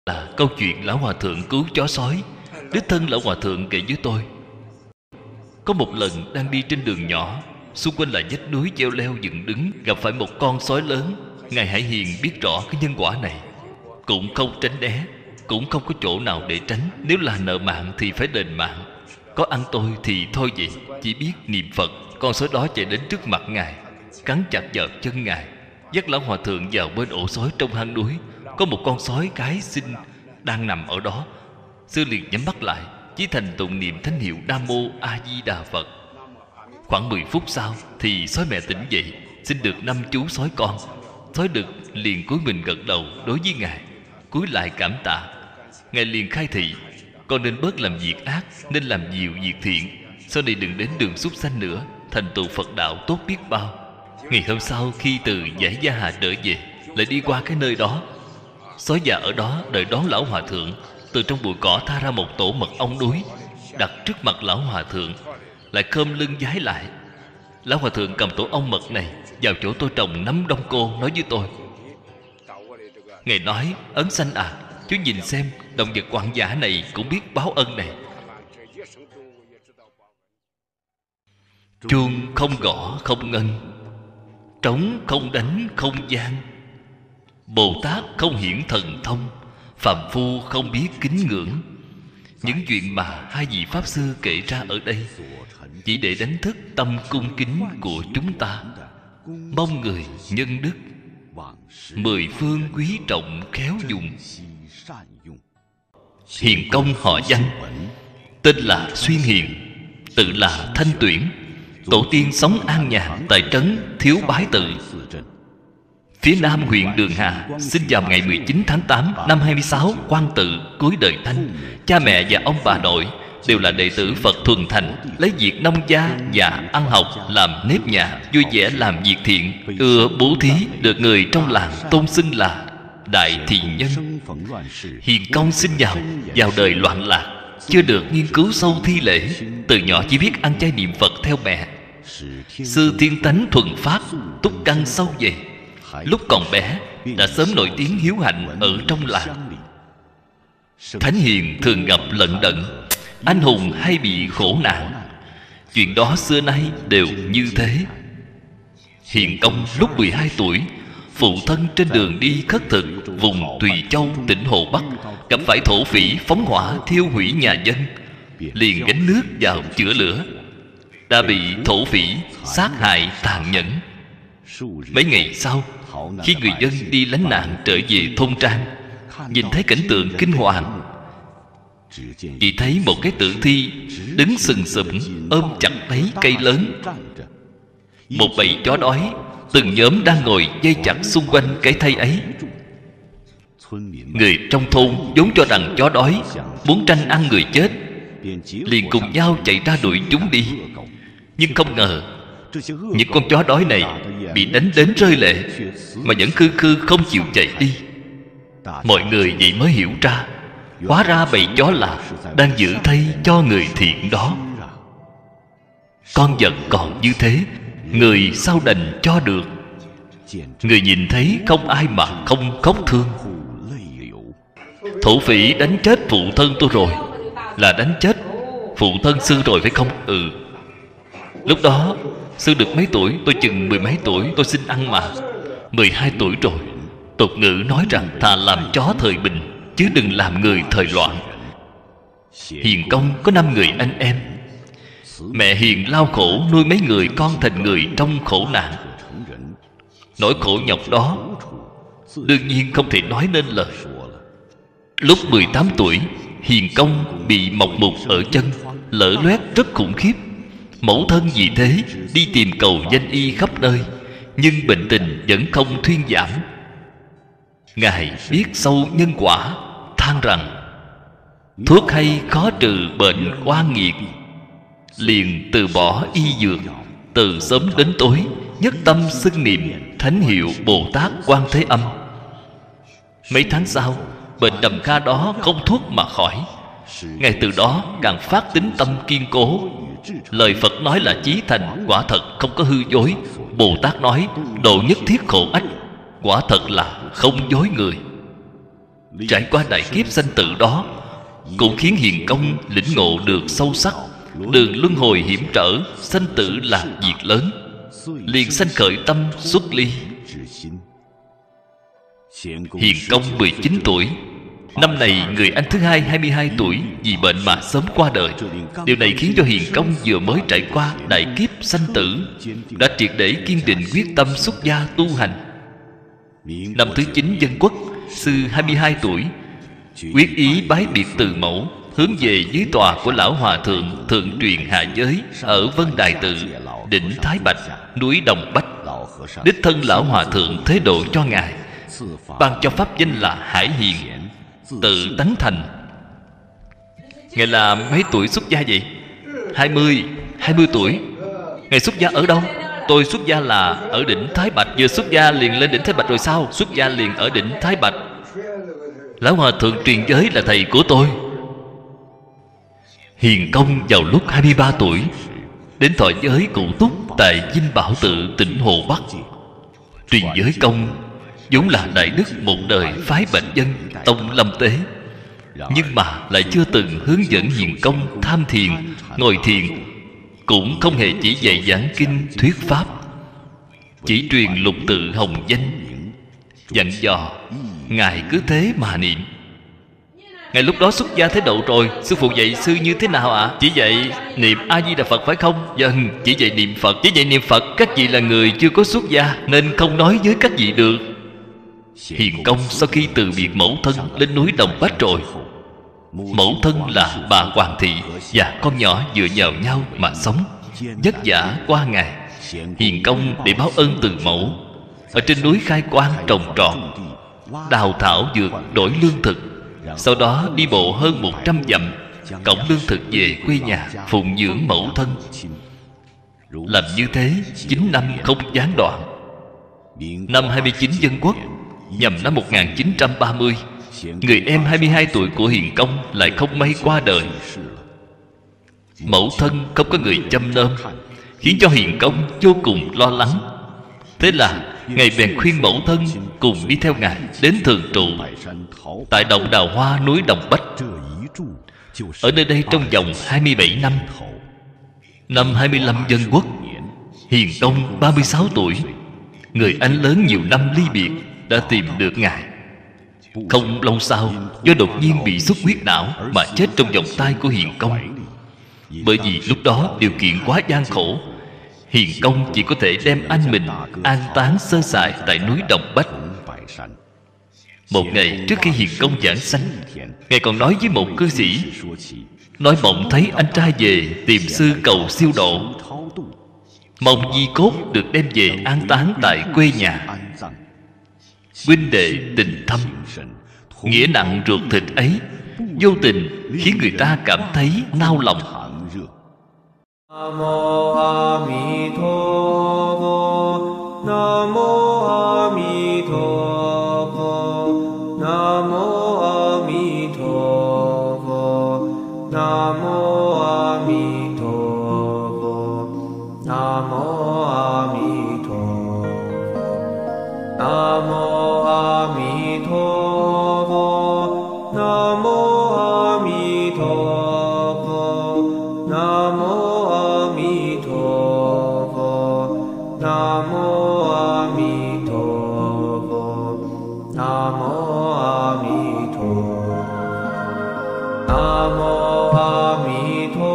Là câu chuyện Lão Hòa Thượng cứu chó sói. Đích thân Lão Hòa Thượng kể với tôi, có một lần đang đi trên đường nhỏ, xung quanh là vách núi treo leo dựng đứng, gặp phải một con sói lớn. Ngài Hải Hiền biết rõ cái nhân quả này, cũng không tránh né, cũng không có chỗ nào để tránh. Nếu là nợ mạng thì phải đền mạng, có ăn tôi thì thôi vậy. Chỉ biết niệm Phật. Con sói đó chạy đến trước mặt Ngài, cắn chặt vào chân Ngài, dắt Lão Hòa Thượng vào bên ổ sói trong hang núi. Có một con sói cái xinh đang nằm ở đó. Sư liền nhắm mắt lại, chỉ thành tụng niệm thánh hiệu Nam Mô A Di Đà Phật. Khoảng 10 phút sau thì sói mẹ tỉnh dậy, xin được 5 chú sói con. Sói đực liền cúi mình gật đầu đối với Ngài, cúi lại cảm tạ. Ngài liền khai thị, con nên bớt làm việc ác, nên làm nhiều việc thiện, sau này đừng đến đường súc sanh nữa, thành tựu Phật đạo tốt biết bao. Ngày hôm sau khi từ Giải Gia Hà trở về, lại đi qua cái nơi đó. Sói già ở đó đợi đón Lão Hòa Thượng. Từ trong bụi cỏ tha ra một tổ mật ong núi, đặt trước mặt Lão Hòa Thượng, lại khom lưng vái lại. Lão Hòa Thượng cầm tổ ong mật này vào chỗ tôi trồng nấm đông cô, nói với tôi. Ngài nói, Ấn Sanh à, chú nhìn xem, động vật hoang dã này cũng biết báo ân này. Chuông không gõ không ngân, trống không đánh không gian, Bồ Tát không hiển thần thông, phàm phu không biết kính ngưỡng. Những chuyện mà hai vị Pháp Sư kể ra ở đây chỉ để đánh thức tâm cung kính của chúng ta, mong người nhân đức mười phương quý trọng khéo dùng. Hiền công họ Danh, tên là Xuyên Hiền, tự là Thanh Tuyển. Tổ tiên sống an nhàn tại trấn Thiếu Bái Tự, phía nam huyện Đường Hà. Sinh vào ngày 19 tháng 8 năm 26 Quan Tự, cuối đời Thanh. Cha mẹ và ông bà nội đều là đệ tử Phật thuần thành, lấy việc nông gia và ăn học làm nếp nhà, vui vẻ làm việc thiện, ưa bố thí, được người trong làng tôn xưng là đại thiện nhân. Hiền công sinh vào đời loạn lạc, chưa được nghiên cứu sâu thi lễ, từ nhỏ chỉ biết ăn chay niệm Phật theo mẹ. Sư thiên tánh thuần phát, túc căn sâu dày. Lúc còn bé đã sớm nổi tiếng hiếu hạnh ở trong làng. Thánh hiền thường gặp lận đận, anh hùng hay bị khổ nạn. Chuyện đó xưa nay đều như thế. Hiền công lúc 12 tuổi, phụ thân trên đường đi khất thực vùng Tùy Châu, tỉnh Hồ Bắc, gặp phải thổ phỉ phóng hỏa thiêu hủy nhà dân, liền gánh nước vào chữa lửa, đã bị thổ phỉ sát hại tàn nhẫn. Mấy ngày sau, khi người dân đi lánh nạn trở về thôn trang, nhìn thấy cảnh tượng kinh hoàng. Chỉ thấy một cái tử thi đứng sừng sững ôm chặt lấy cây lớn. Một bầy chó đói từng nhóm đang ngồi vây chặt xung quanh cái thây ấy. Người trong thôn vốn cho rằng chó đói muốn tranh ăn người chết, liền cùng nhau chạy ra đuổi chúng đi. Nhưng không ngờ những con chó đói này bị đánh đến rơi lệ, mà vẫn khư khư không chịu chạy đi. Mọi người vậy mới hiểu ra, hóa ra bầy chó là đang giữ thây cho người thiện đó. Con vật còn như thế, người sao đành cho được. Người nhìn thấy không ai mà không khóc thương. Thổ phỉ đánh chết phụ thân tôi rồi, là đánh chết phụ thân sư rồi phải không? Ừ. Lúc đó sư được mấy tuổi? Tôi chừng 10 mấy tuổi. Tôi xin ăn mà. 12 tuổi rồi. Tục ngữ nói rằng thà làm chó thời bình, chứ đừng làm người thời loạn. Hiền công có 5 người anh em. Mẹ hiền lao khổ nuôi mấy người con thành người trong khổ nạn. Nỗi khổ nhọc đó đương nhiên không thể nói nên lời. Lúc 18 tuổi, hiền công bị mọc mụt ở chân, lở loét rất khủng khiếp. Mẫu thân vì thế đi tìm cầu danh y khắp nơi, nhưng bệnh tình vẫn không thuyên giảm. Ngài biết sâu nhân quả, than rằng thuốc hay khó trừ bệnh oan nghiệt, liền từ bỏ y dược. Từ sớm đến tối nhất tâm xưng niệm thánh hiệu Bồ Tát Quan Thế Âm. Mấy tháng sau, bệnh đầm kha đó không thuốc mà khỏi. Ngài từ đó càng phát tín tâm kiên cố. Lời Phật nói là chí thành, quả thật không có hư dối. Bồ Tát nói độ nhất thiết khổ ách, quả thật là không dối người. Trải qua đại kiếp sanh tử đó, cũng khiến hiền công lĩnh ngộ được sâu sắc đường luân hồi hiểm trở, sanh tử là việc lớn, liền sanh khởi tâm xuất ly. Hiền công 19 tuổi. Năm này người anh thứ hai 22 tuổi vì bệnh mà sớm qua đời. Điều này khiến cho hiền công vừa mới trải qua đại kiếp sanh tử đã triệt để kiên định quyết tâm xuất gia tu hành. Năm thứ 9 Dân Quốc, sư 22 tuổi quyết ý bái biệt từ mẫu, hướng về dưới tòa của lão hòa thượng thượng truyền hạ giới ở Vân Đài Tự, đỉnh Thái Bạch, núi Đồng Bách. Đích thân lão hòa thượng thế độ cho ngài, ban cho pháp danh là Hải Hiền, tự tánh thành. Ngài là mấy tuổi xuất gia vậy? 20 tuổi. Ngài xuất gia ở đâu? Tôi xuất gia là ở đỉnh Thái Bạch. Vừa xuất gia liền lên đỉnh Thái Bạch rồi sao? Xuất gia liền ở đỉnh Thái Bạch. Lão hòa thượng truyền giới là thầy của tôi. Hiền công vào lúc 23 tuổi đến thọ giới cụ túc tại Dinh Bảo Tự, tỉnh Hồ Bắc. Truyền giới công vốn là đại đức một đời phái Bạch Dân tông Lâm Tế, nhưng mà lại chưa từng hướng dẫn hiền công tham thiền, ngồi thiền, cũng không hề chỉ dạy giảng kinh thuyết pháp, chỉ truyền lục tự hồng danh, dặn dò ngài cứ thế mà niệm. Ngài lúc đó xuất gia thế độ rồi. Sư phụ dạy sư như thế nào ạ? Chỉ dạy niệm A Di Đà Phật phải không? Vâng, chỉ dạy niệm Phật. Chỉ dạy niệm Phật. Các vị là người chưa có xuất gia nên không nói với các vị được. Hiền công sau khi từ biệt mẫu thân lên núi Đồng Bách rồi, mẫu thân là bà Hoàng Thị và con nhỏ dựa vào nhau mà sống, vất vả qua ngày. Hiền công để báo ơn từ mẫu, ở trên núi khai quang trồng trọt, đào thảo dược đổi lương thực, sau đó đi bộ hơn 100 dặm cõng lương thực về quê nhà phụng dưỡng mẫu thân. Làm như thế 9 năm không gián đoạn. Năm 29 Dân Quốc, nhằm năm 1930, người em 22 tuổi của hiền công lại không may qua đời. Mẫu thân không có người chăm nom, khiến cho hiền công vô cùng lo lắng. Thế là ngài bèn khuyên mẫu thân cùng đi theo ngài đến thường trụ tại động Đào Hoa, núi Đồng Bách. Ở nơi đây trong vòng 27 năm. Năm 25 Dân Quốc, hiền công 36 tuổi, người anh lớn nhiều năm ly biệt, đã tìm được ngài. Không lâu sau, do đột nhiên bị xuất huyết não mà chết trong vòng tay của hiền công. Bởi vì lúc đó điều kiện quá gian khổ, hiền công chỉ có thể đem anh mình an táng sơ sài tại núi Đồng Bách. Một ngày trước khi hiền công giảng sanh, ngài còn nói với một cư sĩ, nói mộng thấy anh trai về tìm sư cầu siêu độ, mong di cốt được đem về an táng tại quê nhà. Huynh đệ tình thâm, nghĩa nặng ruột thịt ấy vô tình khiến người ta cảm thấy nao lòng. Nam mô A Di Đà Phật. Nam mô A Di Đà Phật. Nam mô A Di Đà Phật. Nam mô A Di Đà Phật. Nam mô A Di Đà Phật. Nam mô A Di Đà Phật. Nam mô A Di Đà Phật. Nam mô A Di Đà Phật. Nam mô A Di Đà Phật. Nam mô A Di Đà Phật. Nam mô